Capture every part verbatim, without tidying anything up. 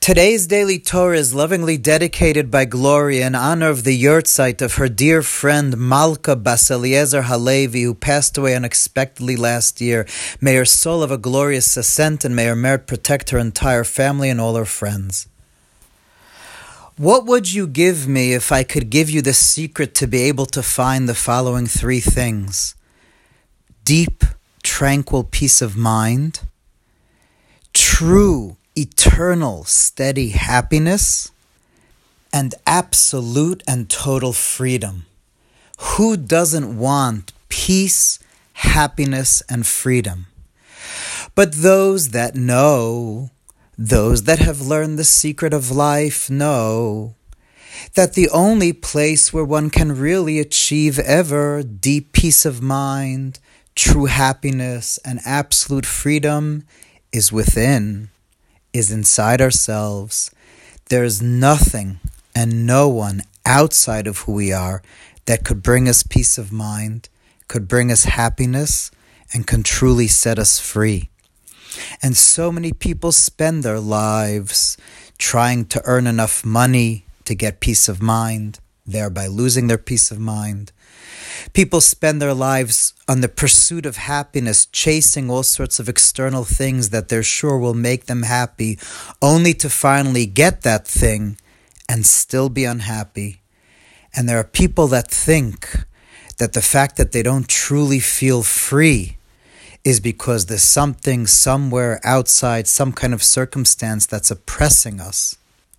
Today's Daily Torah is lovingly dedicated by Gloria in honor of the yahrzeit of her dear friend Malka Bas Eliezer Halevi, who passed away unexpectedly last year. May her soul have a glorious ascent, and may her merit protect her entire family and all her friends. What would you give me if I could give you the secret to be able to find the following three things? Deep, tranquil peace of mind, true, eternal, steady happiness, and absolute and total freedom. Who doesn't want peace, happiness, and freedom? But those that know, those that have learned the secret of life know that the only place where one can really achieve ever deep peace of mind, true happiness, and absolute freedom is within. Is inside ourselves. There is nothing and no one outside of who we are that could bring us peace of mind, could bring us happiness, and can truly set us free. And so many people spend their lives trying to earn enough money to get peace of mind, thereby losing their peace of mind. People spend their lives on the pursuit of happiness, chasing all sorts of external things that they're sure will make them happy, only to finally get that thing and still be unhappy. And there are people that think that the fact that they don't truly feel free is because there's something somewhere outside, some kind of circumstance that's oppressing us.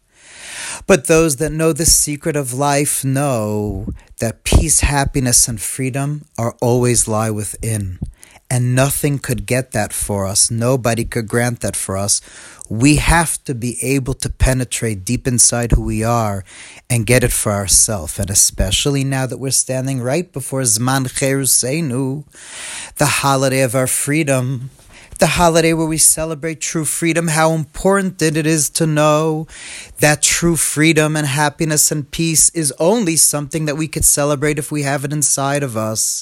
But those that know the secret of life know that peace, happiness, and freedom are always lie within. And nothing could get that for us. Nobody could grant that for us. We have to be able to penetrate deep inside who we are and get it for ourselves. And especially now that we're standing right before Zman Cheruseinu, the holiday of our freedom, the holiday where we celebrate true freedom, how important it is to know that true freedom and happiness and peace is only something that we could celebrate if we have it inside of us.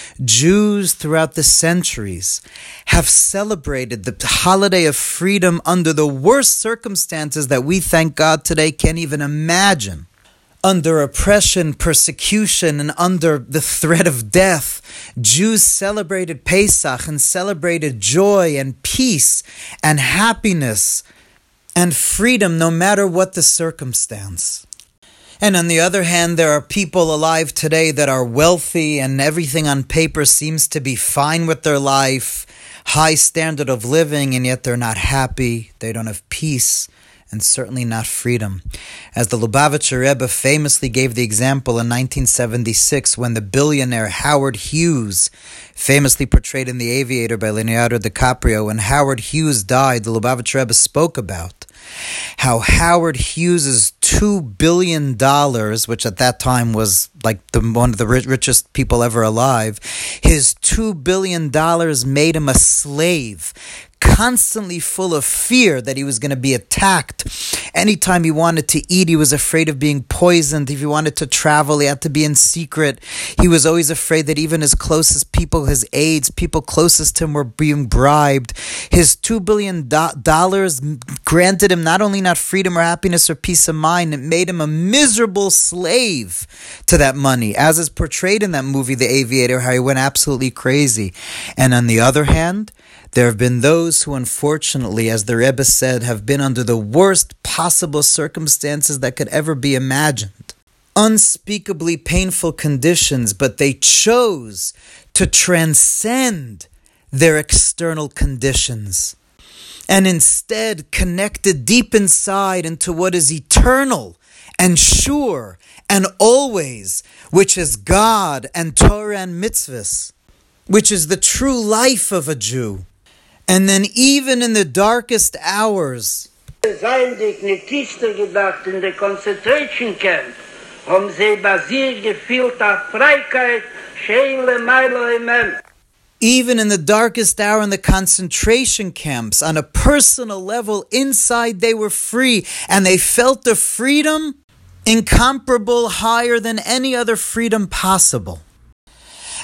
Jews throughout the centuries have celebrated the holiday of freedom under the worst circumstances that we, thank God, today can't even imagine. Under oppression, persecution, and under the threat of death, Jews celebrated Pesach and celebrated joy and peace and happiness and freedom no matter what the circumstance. And on the other hand, there are people alive today that are wealthy and everything on paper seems to be fine with their life, high standard of living, and yet they're not happy, they don't have peace, and certainly not freedom. As the Lubavitcher Rebbe famously gave the example in nineteen seventy-six when the billionaire Howard Hughes, famously portrayed in The Aviator by Leonardo DiCaprio, when Howard Hughes died, the Lubavitcher Rebbe spoke about how Howard Hughes's two billion dollars, which at that time was like the, one of the richest people ever alive, his two billion dollars made him a slave, constantly full of fear that he was going to be attacked. Anytime he wanted to eat, he was afraid of being poisoned. If he wanted to travel, he had to be in secret. He was always afraid that even his closest people, his aides, people closest to him were being bribed. His two billion dollars granted him not only not freedom or happiness or peace of mind, it made him a miserable slave to that money, as is portrayed in that movie, The Aviator, how he went absolutely crazy. And on the other hand, there have been those who, unfortunately, as the Rebbe said, have been under the worst possible circumstances that could ever be imagined. Unspeakably painful conditions, but they chose to transcend their external conditions and instead connected deep inside into what is eternal and sure and always, which is God and Torah and mitzvahs, which is the true life of a Jew. And then even in the darkest hours, seien die Knetister gedacht in the concentration camp, haben sie basiert gefühlt auf Freiheit, Scheile Meilo Imem. Even in the darkest hour in the concentration camps, on a personal level, inside they were free, and they felt the freedom incomparable, higher than any other freedom possible.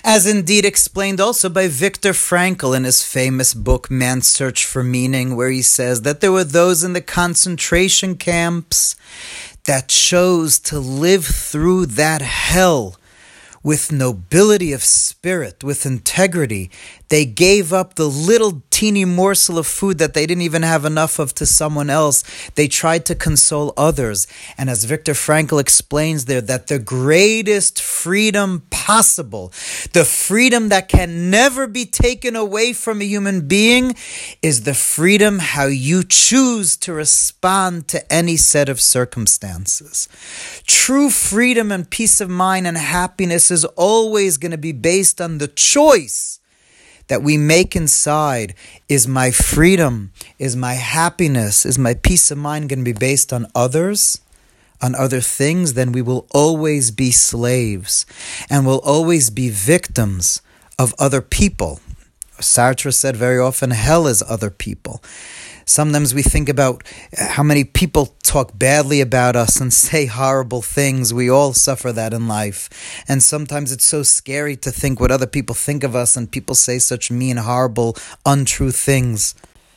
As indeed explained also by Viktor Frankl in his famous book Man's Search for Meaning, where he says that there were those in the concentration camps that chose to live through that hell with nobility of spirit, with integrity. They gave up the little teeny morsel of food that they didn't even have enough of to someone else. They tried to console others. And as Viktor Frankl explains there, that the greatest freedom possible, the freedom that can never be taken away from a human being, is the freedom how you choose to respond to any set of circumstances. True freedom and peace of mind and happiness is always going to be based on the choice that we make inside. Is my freedom, is my happiness, is my peace of mind going to be based on others, on other things? Then we will always be slaves and will always be victims of other people. Sartre said very often, hell is other people. Sometimes we think about how many people talk badly about us and say horrible things. We all suffer that in life. And sometimes it's so scary to think what other people think of us, and people say such mean, horrible, untrue things.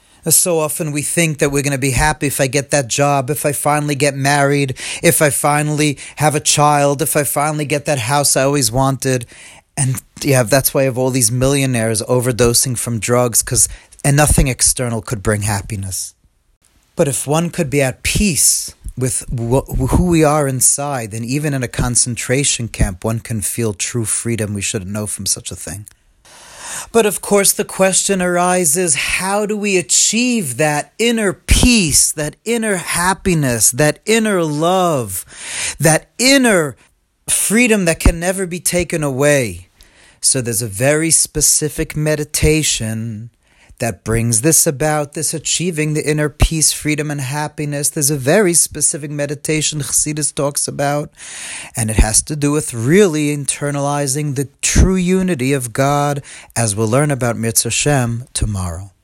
So often we think that we're going to be happy if I get that job, if I finally get married, if I finally have a child, if I finally get that house I always wanted. And yeah, that's why I have all these millionaires overdosing from drugs, because and nothing external could bring happiness. But if one could be at peace with wh- who we are inside, then even in a concentration camp, one can feel true freedom. We shouldn't know from such a thing. But of course, the question arises, how do we achieve that inner peace, that inner happiness, that inner love, that inner freedom that can never be taken away? So there's a very specific meditation that brings this about, this achieving the inner peace, freedom, and happiness. There's a very specific meditation Chassidus talks about, and it has to do with really internalizing the true unity of God, as we'll learn about Mitzvah Shem tomorrow.